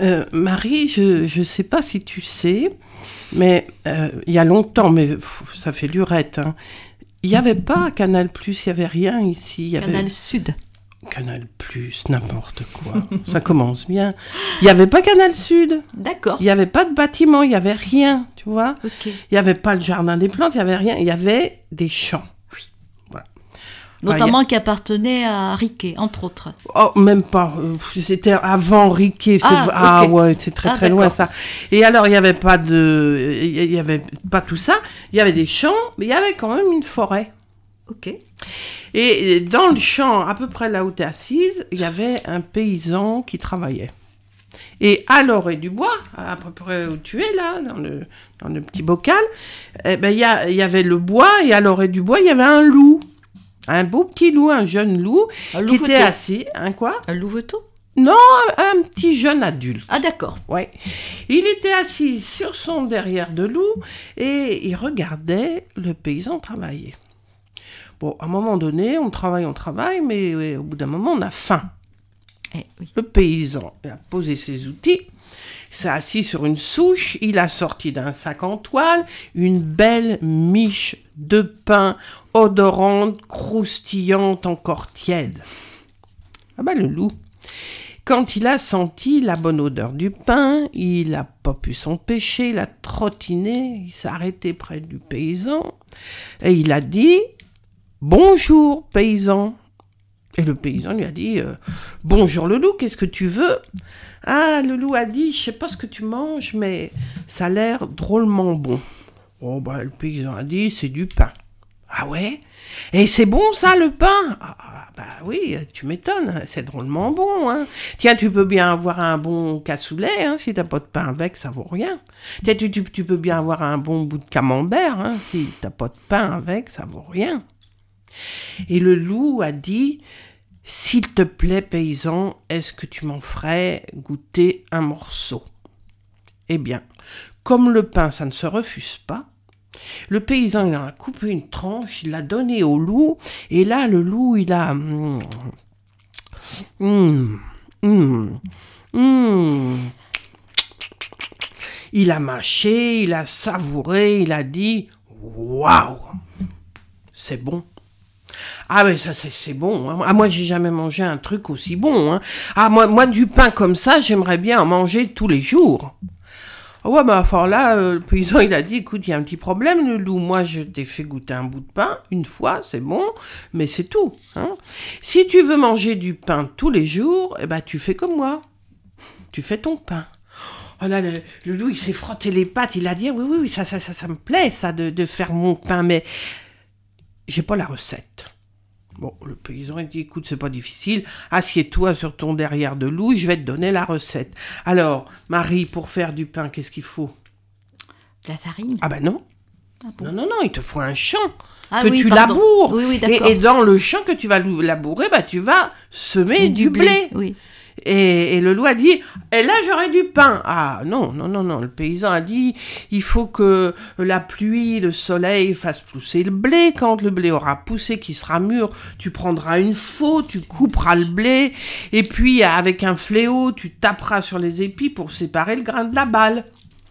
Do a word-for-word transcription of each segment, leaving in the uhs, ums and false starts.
Euh, Marie, je ne sais pas si tu sais, mais euh, il y a longtemps, mais pff, ça fait lurette, hein, il n'y avait pas Canal plus, il n'y avait rien ici. Y avait... Canal Sud. Canal plus, n'importe quoi. Ça commence bien. Il n'y avait pas Canal Sud. D'accord. Il n'y avait pas de bâtiment, il n'y avait rien, tu vois. Ok. Il n'y avait pas le jardin des plantes, il n'y avait rien. Il y avait des champs. Oui. Voilà. Notamment Enfin, qui appartenait à Riquet, entre autres. Oh, même pas. Euh, C'était avant Riquet. C'est... Ah, Ah ok. ouais, c'est très Ah, très d'accord. loin ça. Et alors, il n'y avait pas de... Il n'y avait pas tout ça. Il y avait des champs, mais il y avait quand même une forêt. Ok. Et dans le champ, à peu près là où tu es assise, il y avait un paysan qui travaillait. Et à l'orée du bois, à peu près où tu es là, dans le, dans le petit bocal, eh ben, il y, a, il y avait le bois, et à l'orée du bois, il y avait un loup. Un beau petit loup, un jeune loup, Un qui louveteau. était assis. Un quoi ? Un louveteau ? Non, un, un petit jeune adulte. Ah d'accord. Ouais. Il était assis sur son derrière de loup, et il regardait le paysan travailler. Bon, à un moment donné, on travaille, on travaille, mais ouais, au bout d'un moment, on a faim. Eh, oui. Le paysan il a posé ses outils, s'est assis sur une souche, il a sorti d'un sac en toile une belle miche de pain odorante, croustillante, encore tiède. Ah bah le loup, quand il a senti la bonne odeur du pain, il n'a pas pu s'empêcher, il a trottiné, il s'est arrêté près du paysan et il a dit « Bonjour paysan ». Et le paysan lui a dit euh, « Bonjour le loup, qu'est-ce que tu veux ?» Ah, le loup a dit « Je sais pas ce que tu manges, mais ça a l'air drôlement bon. » Oh, bah, le paysan a dit « C'est du pain. » Ah ouais ? Et c'est bon ça, le pain ? Ah, bah oui, tu m'étonnes, c'est drôlement bon. Hein. Tiens, tu peux bien avoir un bon cassoulet, hein, si t'as pas de pain avec, ça vaut rien. Tiens, tu, tu, tu peux bien avoir un bon bout de camembert, hein, si t'as pas de pain avec, ça vaut rien. Et le loup a dit « S'il te plaît, paysan, est-ce que tu m'en ferais goûter un morceau ?» Eh bien, comme le pain, ça ne se refuse pas, le paysan, il a coupé une tranche, il l'a donné au loup, et là, le loup, il a... Mmh, mmh, mmh, mmh. Il a mâché, il a savouré, il a dit « Waouh, c'est bon !» Ah mais ça c'est, c'est bon, hein. Ah moi j'ai jamais mangé un truc aussi bon, hein. Ah moi, moi du pain comme ça, j'aimerais bien en manger tous les jours. Ah ouais, bah enfin là, euh, le paysan il a dit, écoute, il y a un petit problème le loup, moi je t'ai fait goûter un bout de pain, une fois, c'est bon, mais c'est tout, hein. Si tu veux manger du pain tous les jours, eh ben tu fais comme moi, tu fais ton pain. Oh là, le, le loup il s'est frotté les pattes, il a dit, oui, oui, oui, ça, ça, ça, ça me plaît ça de, de faire mon pain, mais j'ai pas la recette. Bon, le paysan, il dit, écoute, c'est pas difficile, assieds-toi sur ton derrière de loup, je vais te donner la recette. Alors, Marie, pour faire du pain, qu'est-ce qu'il faut ? De la farine ? Ah ben non. Ah bon. Non, non, non, il te faut un champ Ah que oui, tu pardon. laboures. Oui, oui, d'accord. Et, et dans le champ que tu vas labourer, bah, tu vas semer du, blé. Oui. Et, et le loup a dit, et là j'aurai du pain. Ah non, non, non, non, le paysan a dit, il faut que la pluie, le soleil fassent pousser le blé. Quand le blé aura poussé, qu'il sera mûr, tu prendras une faux, tu couperas le blé, et puis avec un fléau, tu taperas sur les épis pour séparer le grain de la balle.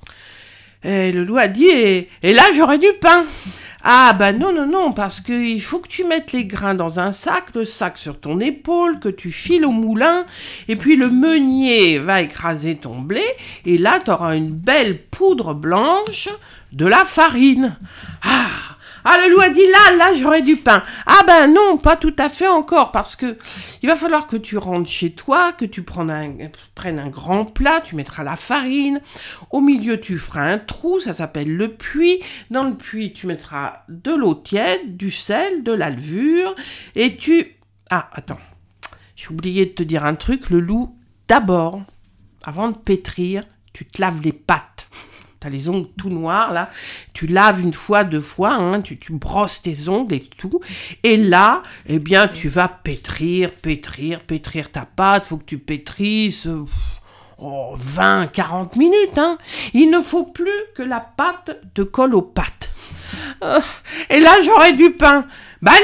Et le loup a dit, et, et là j'aurai du pain. Ah ben non, non, non, parce qu'il faut que tu mettes les grains dans un sac, le sac sur ton épaule, que tu files au moulin, et puis le meunier va écraser ton blé, et là tu auras une belle poudre blanche de la farine. Ah, ah le loup a dit, là, là j'aurai du pain. Ah ben non, pas tout à fait encore, parce que il va falloir que tu rentres chez toi, que tu prennes un, prennes un grand plat, tu mettras la farine, au milieu tu feras un trou, ça s'appelle le puits, dans le puits tu mettras de l'eau tiède, du sel, de la levure, et tu... Ah, attends, j'ai oublié de te dire un truc, le loup, d'abord, avant de pétrir, tu te laves les pattes. T'as les ongles tout noirs, là. Tu laves une fois, deux fois, hein, tu, tu brosses tes ongles et tout. Et là, eh bien, tu vas pétrir, pétrir, pétrir ta pâte. Faut que tu pétrisses euh, oh, vingt, quarante minutes, hein. Il ne faut plus que la pâte te colle aux pattes. Euh, et là, j'aurai du pain. Bah non,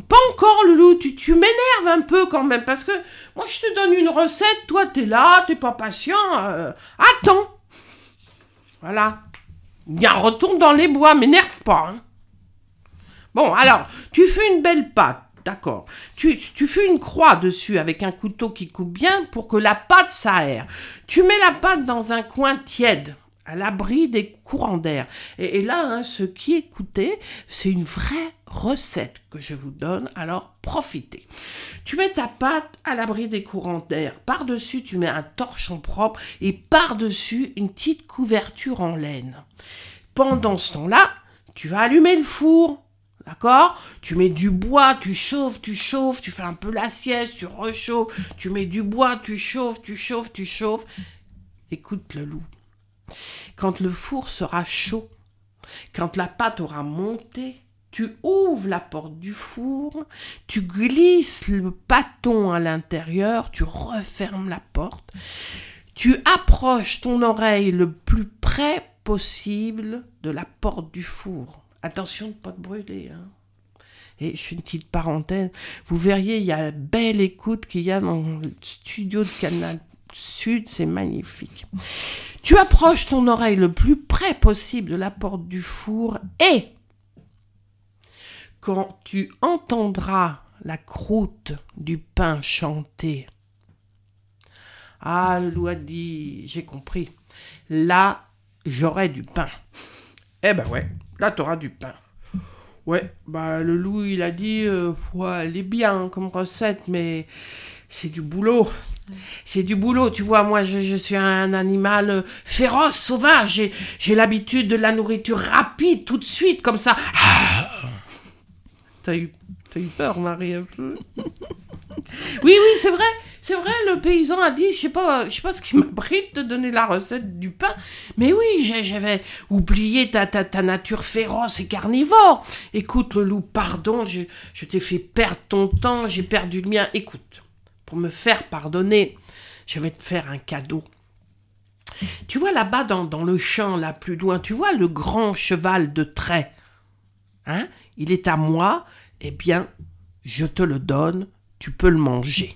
pas encore, le loup, tu, tu m'énerves un peu quand même, parce que moi je te donne une recette, toi t'es là, t'es pas patient, euh, attends. Voilà. Bien, retourne dans les bois, m'énerve pas. Hein. Bon, alors, tu fais une belle pâte, d'accord. Tu, tu fais une croix dessus avec un couteau qui coupe bien pour que la pâte s'aère. Tu mets la pâte dans un coin tiède, à l'abri des courants d'air. Et, et là, hein, ce qui écoutez, c'est une vraie recette que je vous donne, alors profitez. Tu mets ta pâte à l'abri des courants d'air. Par-dessus, tu mets un torchon propre et par-dessus, une petite couverture en laine. Pendant ce temps-là, tu vas allumer le four. D'accord ? Tu mets du bois, tu chauffes, tu chauffes, tu fais un peu la sieste, tu réchauffes, tu mets du bois, tu chauffes, tu chauffes, tu chauffes. Écoute le loup. Quand le four sera chaud, quand la pâte aura monté, tu ouvres la porte du four, tu glisses le bâton à l'intérieur, tu refermes la porte, tu approches ton oreille le plus près possible de la porte du four. Attention de ne pas te brûler. Hein. Et je fais une petite parenthèse. Vous verriez, il y a la belle écoute qu'il y a dans le studio de Canal Sud. C'est magnifique. Tu approches ton oreille le plus près possible de la porte du four et quand tu entendras la croûte du pain chanter, ah, le loup a dit, j'ai compris. Là, j'aurai du pain. Eh ben ouais, là t'auras du pain. Ouais, bah le loup il a dit, euh, ouais, elle est bien comme recette, mais c'est du boulot. C'est du boulot, tu vois, moi je, je suis un animal euh, féroce, sauvage, j'ai, j'ai l'habitude de la nourriture rapide, tout de suite, comme ça. Ah t'as eu, t'as eu peur, Marie, un peu. Oui, oui, c'est vrai, c'est vrai, le paysan a dit, je sais pas, je sais pas ce qui m'abrite de donner la recette du pain, mais oui, j'avais oublié ta, ta, ta nature féroce et carnivore. Écoute, le loup, pardon, je, je t'ai fait perdre ton temps, j'ai perdu le mien. Écoute, pour me faire pardonner, je vais te faire un cadeau. Tu vois là-bas, dans, dans le champ, là, plus loin, tu vois le grand cheval de trait, hein? Il est à moi, eh bien, je te le donne, tu peux le manger.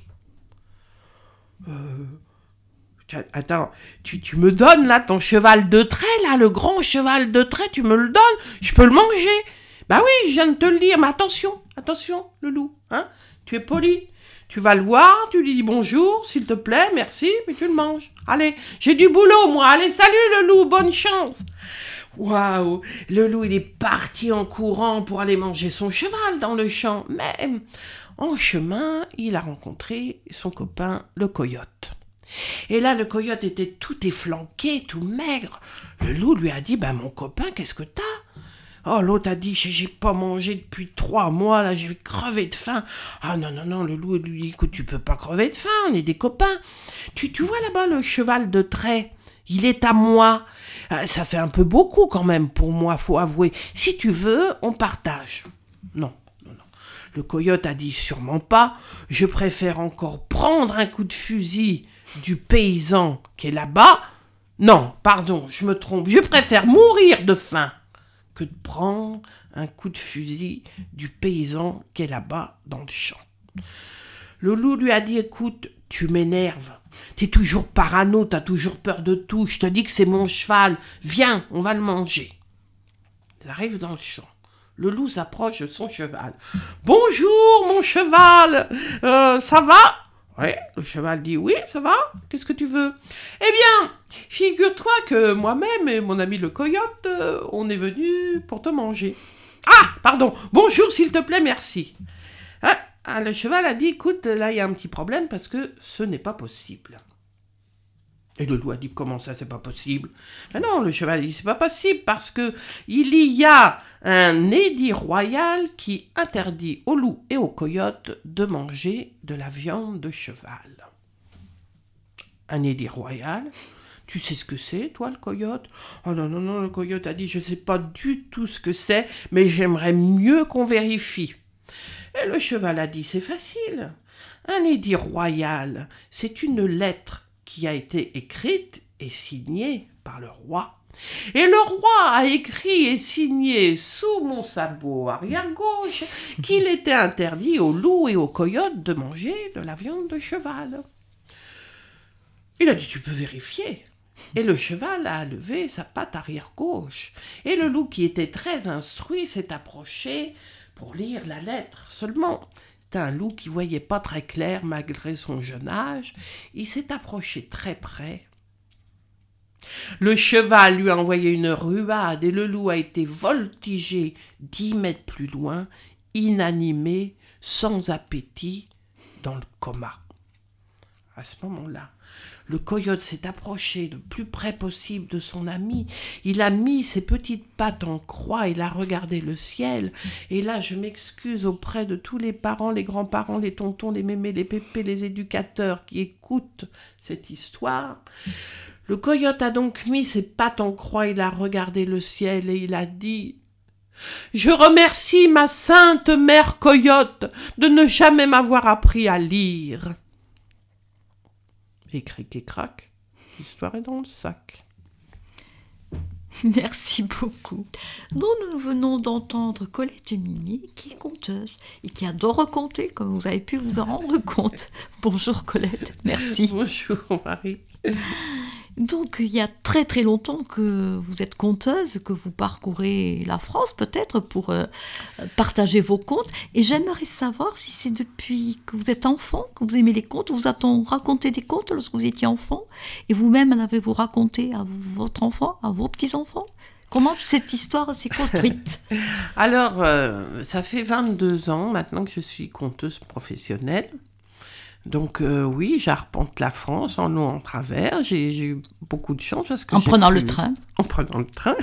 Euh, attends, tu, tu me donnes là ton cheval de trait, là, le grand cheval de trait, tu me le donnes, je peux le manger. Bah oui, je viens de te le dire, mais attention, attention, le loup, hein, tu es poli. Tu vas le voir, tu lui dis bonjour, s'il te plaît, merci, puis tu le manges. Allez, j'ai du boulot, moi, allez, salut le loup, bonne chance. Waouh, le loup, il est parti en courant pour aller manger son cheval dans le champ, mais en chemin, il a rencontré son copain, le coyote. Et là, le coyote était tout efflanqué, tout maigre. Le loup lui a dit, ben mon copain, qu'est-ce que t'as ? Oh, l'autre a dit, j'ai, j'ai pas mangé depuis trois mois, là, je vais crever de faim. Ah non, non, non, le loup lui dit, écoute, tu peux pas crever de faim, on est des copains. Tu, tu vois là-bas le cheval de trait, il est à moi. Ça fait un peu beaucoup quand même pour moi, faut avouer. Si tu veux, on partage. Non, non, non. Le coyote a dit, sûrement pas, je préfère encore prendre un coup de fusil du paysan qui est là-bas. Non, pardon, je me trompe, je préfère mourir de faim que de prendre un coup de fusil du paysan qui est là-bas dans le champ. Le loup lui a dit, écoute, tu m'énerves, t'es toujours parano, t'as toujours peur de tout, je te dis que c'est mon cheval, viens, on va le manger. Il arrive dans le champ. Le loup s'approche de son cheval. Bonjour mon cheval, euh, ça va ? Oui, le cheval dit oui, ça va ? Qu'est-ce que tu veux ? Eh bien, figure-toi que moi-même et mon ami le coyote, euh, on est venus pour te manger. Ah, pardon, bonjour s'il te plaît, merci. Ah, ah, le cheval a dit, écoute, là il y a un petit problème parce que ce n'est pas possible. Et le loup a dit, comment ça c'est pas possible ? Mais non, le cheval dit, c'est pas possible parce que il y a un édit royal qui interdit aux loups et aux coyotes de manger de la viande de cheval. Un édit royal ? Tu sais ce que c'est, toi, le coyote ? Oh non, non, non, le coyote a dit, je sais pas du tout ce que c'est, mais j'aimerais mieux qu'on vérifie. Et le cheval a dit, c'est facile. Un édit royal, c'est une lettre qui a été écrite et signée par le roi. Et le roi a écrit et signé sous mon sabot arrière-gauche qu'il était interdit aux loups et aux coyotes de manger de la viande de cheval. Il a dit, tu peux vérifier. Et le cheval a levé sa patte arrière-gauche. Et le loup, qui était très instruit, s'est approché pour lire la lettre. Seulement, c'était un loup qui voyait pas très clair malgré son jeune âge. Il s'est approché très près. Le cheval lui a envoyé une ruade et le loup a été voltigé dix mètres plus loin, inanimé, sans appétit, dans le coma. À ce moment-là, le coyote s'est approché le plus près possible de son ami. Il a mis ses petites pattes en croix, il a regardé le ciel. Et là, je m'excuse auprès de tous les parents, les grands-parents, les tontons, les mémés, les pépés, les éducateurs qui écoutent cette histoire. Le coyote a donc mis ses pattes en croix, il a regardé le ciel et il a dit « Je remercie ma sainte mère coyote de ne jamais m'avoir appris à lire. » Et cric et crac, l'histoire est dans le sac. Merci beaucoup. Donc, nous venons d'entendre Colette Minier, qui est conteuse et qui adore raconter, comme vous avez pu vous en rendre compte. Bonjour Colette, merci. Bonjour Marie. Donc, il y a très très longtemps que vous êtes conteuse, que vous parcourez la France peut-être pour euh, partager vos contes. Et j'aimerais savoir si c'est depuis que vous êtes enfant, que vous aimez les contes. Vous a-t-on raconté des contes lorsque vous étiez enfant? Et vous-même, en avez-vous raconté à votre enfant, à vos petits-enfants? Comment cette histoire s'est construite? Alors, euh, ça fait vingt-deux ans maintenant que je suis conteuse professionnelle. Donc euh, oui, j'arpente la France en long, en travers. J'ai, j'ai eu beaucoup de chance parce que en j'ai prenant pu... le train. En prenant le train.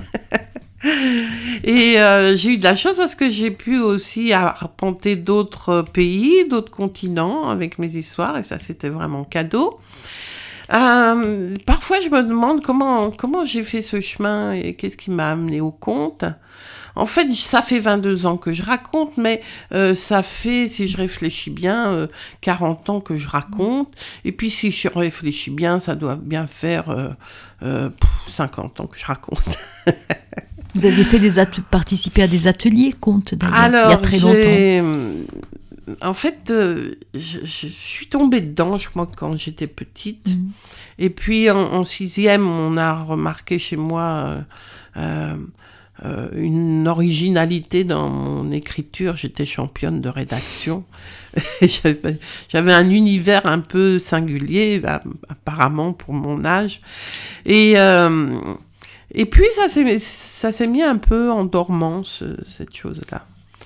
Et euh, j'ai eu de la chance parce que j'ai pu aussi arpenter d'autres pays, d'autres continents avec mes histoires, et ça c'était vraiment cadeau. Euh, parfois je me demande comment, comment j'ai fait ce chemin et qu'est-ce qui m'a amené au conte. En fait, ça fait vingt-deux ans que je raconte, mais euh, ça fait, si je réfléchis bien, euh, quarante ans que je raconte. Et puis, si je réfléchis bien, ça doit bien faire euh, euh, pff, cinquante ans que je raconte. Vous aviez fait des at- participé à des ateliers contes d'ailleurs, Alors, il y a très j'ai... longtemps. En fait, euh, je, je suis tombée dedans, je crois, quand j'étais petite. Mmh. Et puis, en, en sixième, on a remarqué chez moi... Euh, euh, Euh, une originalité dans mon écriture. J'étais championne de rédaction. j'avais, j'avais un univers un peu singulier, apparemment pour mon âge. Et, euh, et puis ça s'est, ça s'est mis un peu en dormance, cette chose-là.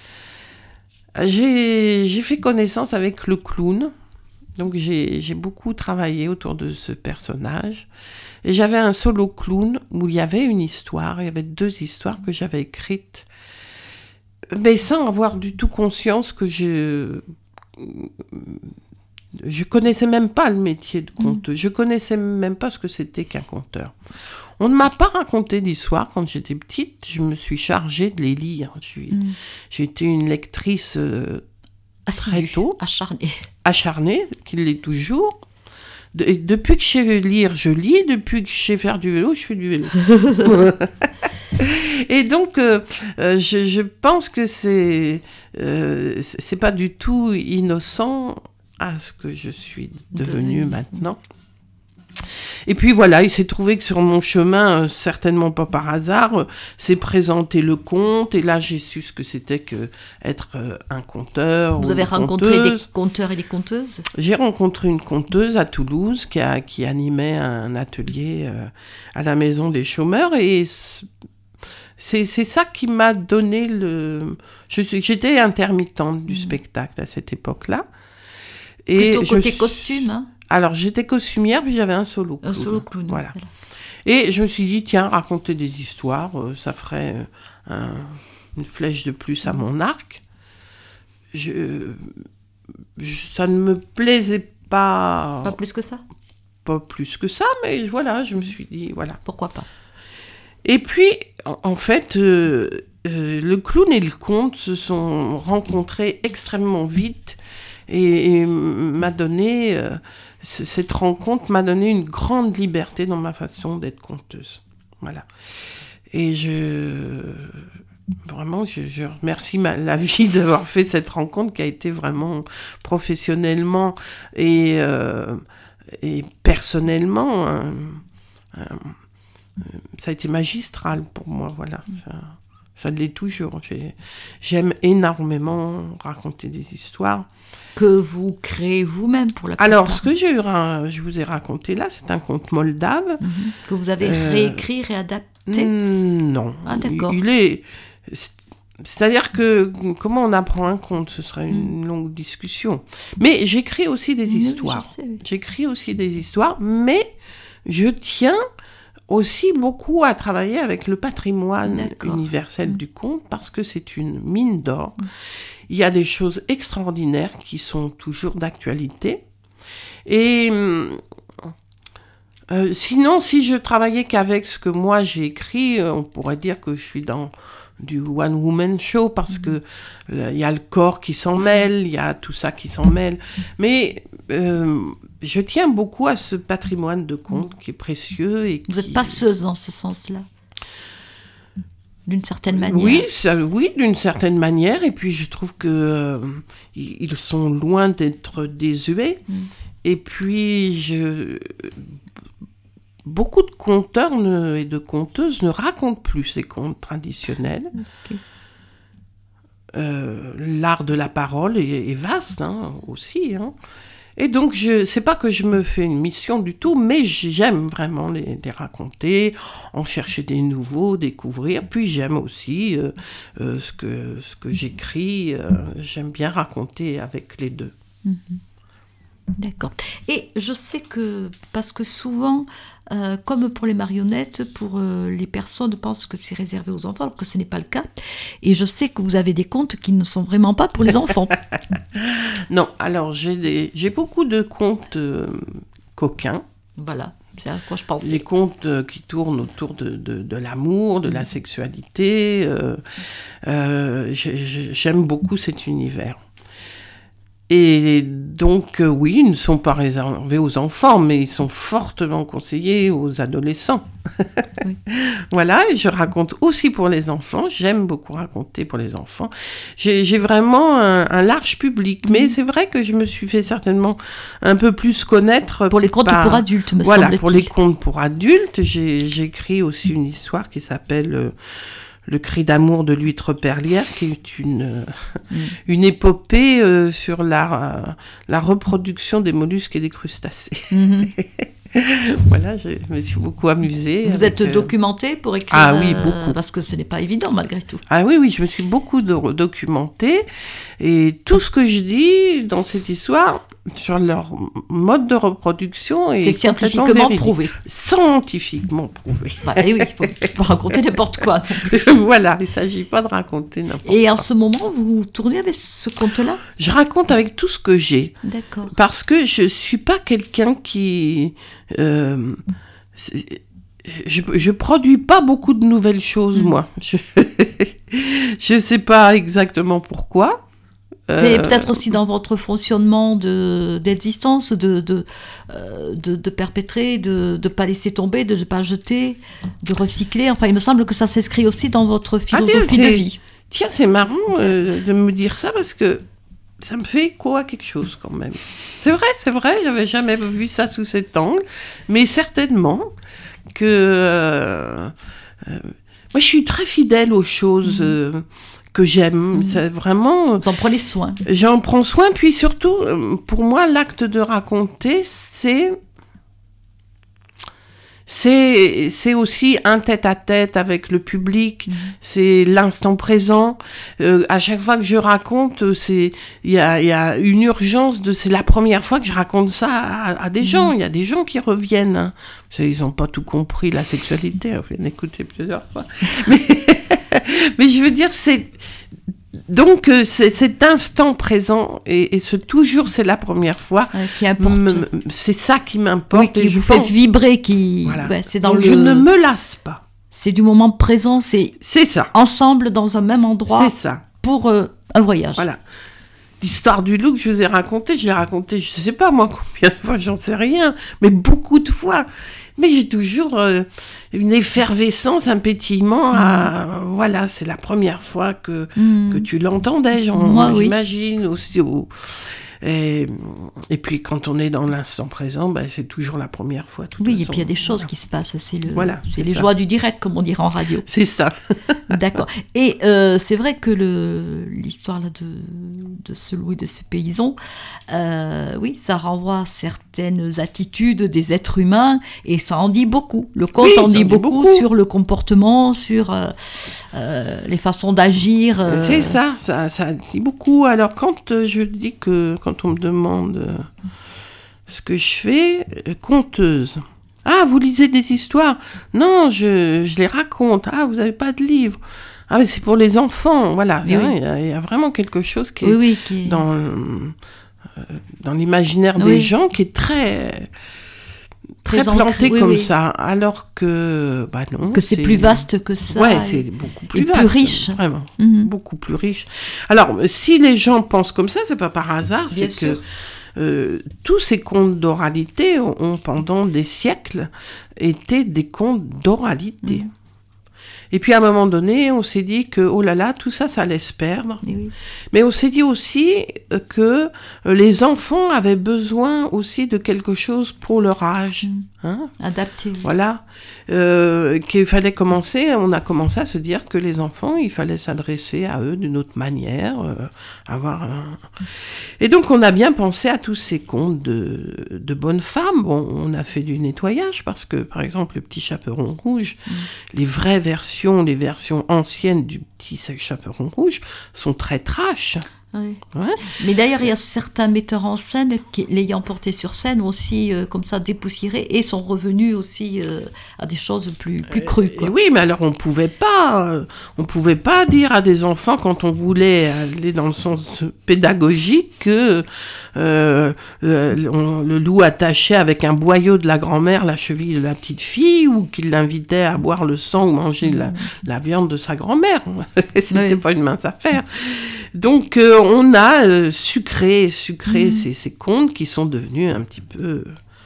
J'ai, j'ai fait connaissance avec le clown. Donc j'ai, j'ai beaucoup travaillé autour de ce personnage. Et j'avais un solo clown où il y avait une histoire, il y avait deux histoires que j'avais écrites, mais sans avoir du tout conscience que je... Je connaissais même pas le métier de conteuse, je connaissais même pas ce que c'était qu'un conteur. On ne m'a pas raconté d'histoire quand j'étais petite, je me suis chargée de les lire. J'ai, mmh. j'ai été une lectrice euh, très tôt, acharnée, acharnée, qui l'est toujours. De, depuis que je sais lire, je lis. Depuis que je sais faire du vélo, je fais du vélo. Et donc, euh, euh, je, je pense que c'est, euh, c'est pas du tout innocent à ce que je suis devenue Devenu. maintenant. Et puis voilà, il s'est trouvé que sur mon chemin, euh, certainement pas par hasard, euh, s'est présenté le conte, et là j'ai su ce que c'était que être euh, un conteur. Vous avez rencontré conteuse. Des conteurs et des conteuses? J'ai rencontré une conteuse à Toulouse qui, a, qui animait un atelier euh, à la Maison des Chômeurs, et c'est, c'est ça qui m'a donné le... Je suis, j'étais intermittente du mmh. spectacle à cette époque-là. Et plutôt côté je... costume, hein? Alors, j'étais costumière, puis j'avais un solo clown. Un solo clown. Voilà. voilà. Et je me suis dit, tiens, raconter des histoires, euh, ça ferait un, une flèche de plus à mmh. mon arc. Je, je, ça ne me plaisait pas... Pas plus que ça? Pas plus que ça, mais voilà, je me suis dit, voilà. Pourquoi pas? Et puis, en, en fait, euh, euh, le clown et le conte se sont rencontrés extrêmement vite, et, et m'a donné... Euh, cette rencontre m'a donné une grande liberté dans ma façon d'être conteuse. Voilà. Et je... Vraiment, je, je remercie ma, la vie d'avoir fait cette rencontre qui a été vraiment professionnellement et, euh, et personnellement, euh, euh, ça a été magistral pour moi, voilà. Ça, ça l'est toujours. J'ai, j'aime énormément raconter des histoires. Que vous créez vous-même pour la plupart. Alors, ce que j'ai, je vous ai raconté là, c'est un conte moldave. Mm-hmm. Que vous avez euh, réécrit, réadapté Non. Ah, d'accord. Il est... C'est-à-dire que comment on apprend un conte, ce serait une longue discussion. Mais j'écris aussi des histoires. Oui, je sais, oui. J'écris aussi des histoires, mais je tiens aussi beaucoup à travailler avec le patrimoine D'accord. universel mmh. du conte parce que c'est une mine d'or. Mmh. Il y a des choses extraordinaires qui sont toujours d'actualité. Et euh, sinon, si je travaillais qu'avec ce que moi j'ai écrit, on pourrait dire que je suis dans du one-woman show parce que il euh, y a le corps qui s'en mêle, il y a tout ça qui s'en mêle. Mais euh, je tiens beaucoup à ce patrimoine de contes qui est précieux. Et Vous qui... êtes passeuse dans ce sens-là, d'une certaine manière. Oui, ça, oui, d'une certaine manière. Et puis je trouve que euh, ils sont loin d'être désuets. Mm. Et puis je... Beaucoup de conteurs ne, et de conteuses ne racontent plus ces contes traditionnels. Okay. Euh, l'art de la parole est, est vaste hein, aussi. Hein. Et donc, je, c'est pas que je me fais une mission du tout, mais j'aime vraiment les, les raconter, en chercher des nouveaux, découvrir. Puis j'aime aussi euh, euh, ce que, ce que j'écris. Euh, j'aime bien raconter avec les deux. Mm-hmm. D'accord. Et je sais que, parce que souvent, euh, comme pour les marionnettes, pour euh, les personnes pensent que c'est réservé aux enfants, alors que ce n'est pas le cas. Et je sais que vous avez des contes qui ne sont vraiment pas pour les enfants. Non, alors j'ai, des, j'ai beaucoup de contes euh, coquins. Voilà, c'est à quoi je pensais. Les contes euh, qui tournent autour de, de, de l'amour, de mmh. la sexualité. Euh, euh, j'aime beaucoup cet univers. Et donc, euh, oui, ils ne sont pas réservés aux enfants, mais ils sont fortement conseillés aux adolescents. Oui. Voilà, et je raconte aussi pour les enfants. J'aime beaucoup raconter pour les enfants. J'ai, j'ai vraiment un, un large public, mmh. mais c'est vrai que je me suis fait certainement un peu plus connaître. Pour les contes par... pour adultes, me voilà, semble-t-il. Voilà, pour les contes pour adultes. J'ai, j'ai écrit aussi une histoire qui s'appelle... Euh, Le cri d'amour de l'huître perlière, qui est une, mmh. une épopée euh, sur la, euh, la reproduction des mollusques et des crustacés. Mmh. Voilà, je me suis beaucoup amusée. Vous avec, êtes documentée pour écrire Ah oui, beaucoup. Euh, parce que ce n'est pas évident, malgré tout. Ah oui, oui, je me suis beaucoup do- documentée. Et tout ce que je dis dans cette histoire, sur leur mode de reproduction, est c'est scientifiquement prouvé. Scientifiquement prouvé. Bah, et oui, il ne faut pas raconter n'importe quoi. Voilà, il ne s'agit pas de raconter n'importe quoi. Et en ce moment, vous tournez avec ce conte-là ? Je raconte avec tout ce que j'ai. D'accord. Parce que je ne suis pas quelqu'un qui... Euh, je ne produis pas beaucoup de nouvelles choses, mmh. moi. Je ne sais pas exactement pourquoi. C'est euh... peut-être aussi dans votre fonctionnement de, d'existence, de, de, euh, de, de perpétrer, de ne pas laisser tomber, de ne pas jeter, de recycler. Enfin, il me semble que ça s'inscrit aussi dans votre philosophie ah, de vie. Tiens, c'est marrant euh, de me dire ça parce que ça me fait écho à quelque chose quand même. C'est vrai, c'est vrai, je n'avais jamais vu ça sous cet angle, mais certainement que... Euh, euh, moi, je suis très fidèle aux choses... Mmh. Euh, que j'aime, mmh. c'est vraiment... Vous en prenez soin. J'en prends soin, puis surtout, pour moi, l'acte de raconter, c'est... C'est, c'est aussi un tête-à-tête avec le public, mmh. c'est l'instant présent. Euh, à chaque fois que je raconte, c'est, il y a, y a une urgence de... C'est la première fois que je raconte ça à, à des mmh. gens. Il y a des gens qui reviennent. Hein. Ils n'ont pas tout compris, la sexualité. On vient d'écouter plusieurs fois. Mais... Mais je veux dire, c'est donc c'est cet instant présent et, et ce toujours c'est la première fois euh, qui importe. M- c'est ça qui m'importe. Oui, qui et vous je fait pense... vibrer, qui. Voilà. Ouais, c'est dans donc le... je ne me lasse pas. C'est du moment présent, c'est. C'est ça. Ensemble dans un même endroit. C'est ça. Pour euh, un voyage. Voilà. l'histoire du loup que je vous ai racontée, je l'ai racontée, je sais pas moi combien de fois, j'en sais rien, mais beaucoup de fois. Mais j'ai toujours euh, une effervescence, un pétillement. À, mmh. Voilà, c'est la première fois que, mmh. que tu l'entendais, genre, moi, moi, j'imagine, oui. aussi. Au, et, et puis, quand on est dans l'instant présent, ben, c'est toujours la première fois. Oui, façon. Et puis il y a des choses voilà. qui se passent. C'est, le, voilà, c'est, c'est les ça. joies du direct, comme on dirait en radio. C'est ça. D'accord. Et euh, c'est vrai que le, l'histoire là, de, de ce loup et de ce paysan, euh, oui, ça renvoie à certaines attitudes des êtres humains et ça en dit beaucoup. Le conte oui, en dit beaucoup, beaucoup sur le comportement, sur euh, euh, les façons d'agir. Euh... C'est ça, ça, ça dit beaucoup. Alors quand euh, je dis que, quand on me demande euh, ce que je fais, euh, conteuse. Ah, vous lisez des histoires ? Non, je, je les raconte. Ah, vous n'avez pas de livre ? Ah, mais c'est pour les enfants. Voilà, il hein, oui. y, y a vraiment quelque chose qui est, oui, oui, qui est... Dans, euh, dans l'imaginaire oui. des gens qui est très... Très, très planté oui, comme oui. ça, alors que bah non, que c'est, c'est plus vaste que ça. Ouais, c'est beaucoup plus et vaste, plus riche, vraiment, mm-hmm. beaucoup plus riche. Alors, si les gens pensent comme ça, c'est pas par hasard, Bien c'est sûr. que euh, tous ces contes d'oralité ont, ont pendant des siècles été des contes d'oralité. Mm. Et puis à un moment donné, on s'est dit que, oh là là, tout ça, ça allait se perdre. Oui. Mais on s'est dit aussi que les enfants avaient besoin aussi de quelque chose pour leur âge. Mmh. Hein Adapté. Oui. Voilà. Euh, qu'il fallait commencer, on a commencé à se dire que les enfants, il fallait s'adresser à eux d'une autre manière, euh, avoir un... Et donc on a bien pensé à tous ces contes de, de bonnes femmes. Bon, on a fait du nettoyage parce que, par exemple, le petit chaperon rouge, mmh. les vraies versions, les versions anciennes du petit chaperon rouge sont très trash. Oui. Ouais. Mais d'ailleurs, il y a certains metteurs en scène qui, l'ayant porté sur scène, aussi euh, comme ça dépoussiérés et sont revenus aussi euh, à des choses plus, plus crues. Quoi. Euh, oui, mais alors on pouvait pas, euh, on pouvait pas dire à des enfants quand on voulait aller dans le sens pédagogique que euh, le, on, le loup attachait avec un boyau de la grand-mère la cheville de la petite fille ou qu'il l'invitait à boire le sang ou manger mmh. la, la viande de sa grand-mère. C'était oui. pas une mince affaire. Donc, euh, on a euh, sucré, sucré mmh. ces, ces contes qui sont devenus un petit peu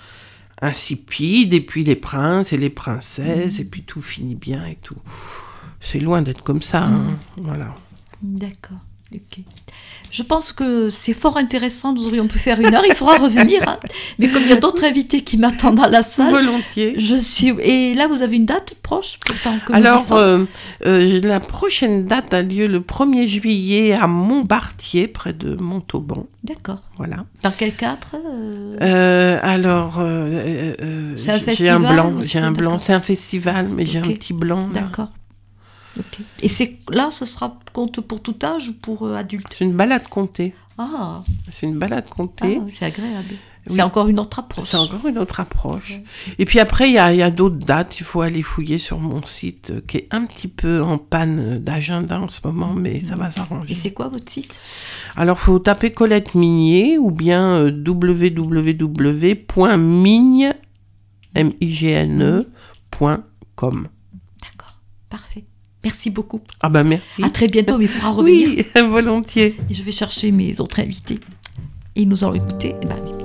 insipides, et puis les princes et les princesses, mmh. et puis tout finit bien et tout. C'est loin d'être comme ça, mmh. hein, voilà. D'accord, ok. Je pense que c'est fort intéressant, nous aurions pu faire une heure, il faudra revenir, hein. Mais comme il y a d'autres invités qui m'attendent à la salle, volontiers. Je suis... Et là, vous avez une date proche pourtant que Alors, euh, euh, la prochaine date a lieu le premier juillet à Montbartier, près de Montauban. D'accord. Voilà. Dans quel cadre euh... Euh, Alors, euh, euh, c'est un j'ai festival, un blanc, aussi, j'ai un blanc, c'est un festival, mais okay. j'ai un petit blanc. Là. D'accord. Okay. Et c'est, là, ce sera conte pour tout âge ou pour euh, adultes ? C'est une balade contée. Ah. C'est une balade contée. Ah, c'est agréable. Oui. C'est encore une autre approche. C'est encore une autre approche. Ouais. Et puis après, il y a, y a d'autres dates. Il faut aller fouiller sur mon site euh, qui est un petit peu en panne d'agenda en ce moment, mais ça va s'arranger. Et c'est quoi votre site ? Alors, il faut taper Colette Migné ou bien euh, w w w point migne point com. D'accord, parfait. Merci beaucoup. Ah ben merci. À très bientôt, mais il faudra revenir. Oui, volontiers. Et je vais chercher mes autres invités. Et nous allons écouter... Eh ben,